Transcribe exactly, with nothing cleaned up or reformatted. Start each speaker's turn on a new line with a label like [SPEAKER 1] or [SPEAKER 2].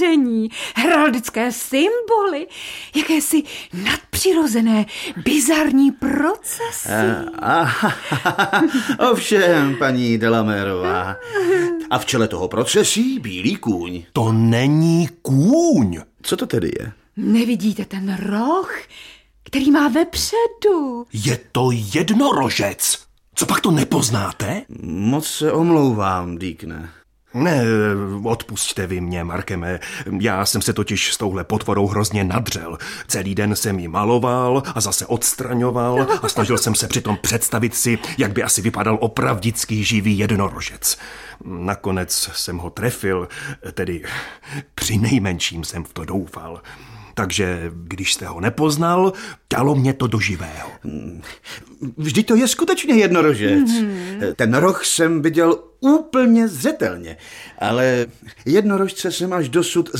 [SPEAKER 1] čtení, heraldické symboly, jakési nadpřirozené, bizarní procesy.
[SPEAKER 2] A, a, ovšem, paní Delamérová. A v čele toho procesí bílý kůň.
[SPEAKER 3] To není kůň.
[SPEAKER 2] Co to tedy je?
[SPEAKER 1] Nevidíte ten roh, který má vepředu?
[SPEAKER 3] Je to jednorožec. Co pak to nepoznáte?
[SPEAKER 2] Moc se omlouvám, Deakne.
[SPEAKER 3] Ne, odpusťte vy mě, Markeme. Já jsem se totiž s touhle potvorou hrozně nadřel. Celý den jsem ji maloval a zase odstraňoval a snažil jsem se přitom představit si, jak by asi vypadal opravdický živý jednorožec. Nakonec jsem ho trefil, tedy při nejmenším jsem v to doufal. Takže když jste ho nepoznal, dalo mě to do živého.
[SPEAKER 2] Vždyť to je skutečně jednorožec. Mm-hmm. Ten roh jsem viděl úplně zřetelně, ale jednorožce jsem až dosud